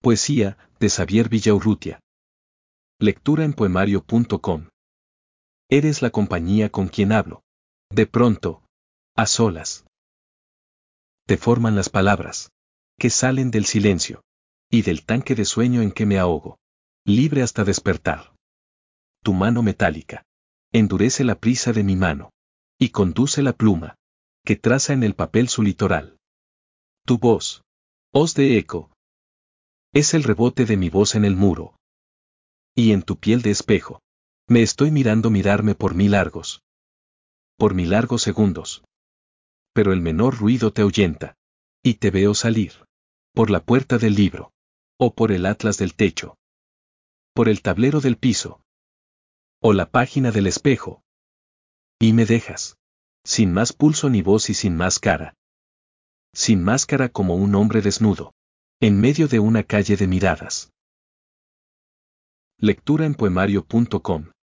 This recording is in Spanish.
Poesía, de Xavier Villaurrutia. Lectura en poemario.com. Eres la compañía con quien hablo. De pronto, a solas. Te forman las palabras, que salen del silencio, y del tanque de sueño en que me ahogo, libre hasta despertar. Tu mano metálica endurece la prisa de mi mano, y conduce la pluma, que traza en el papel su litoral. Tu voz, hoz de eco, es el rebote de mi voz en el muro. Y en tu piel de espejo, me estoy mirarme por mil largos segundos. Pero el menor ruido te ahuyenta, y te veo salir, por la puerta del libro, o por el atlas del techo, por el tablero del piso, o la página del espejo. Y me dejas, sin más pulso ni voz y sin máscara como un hombre desnudo, en medio de una calle de miradas. Lectura en poemario.com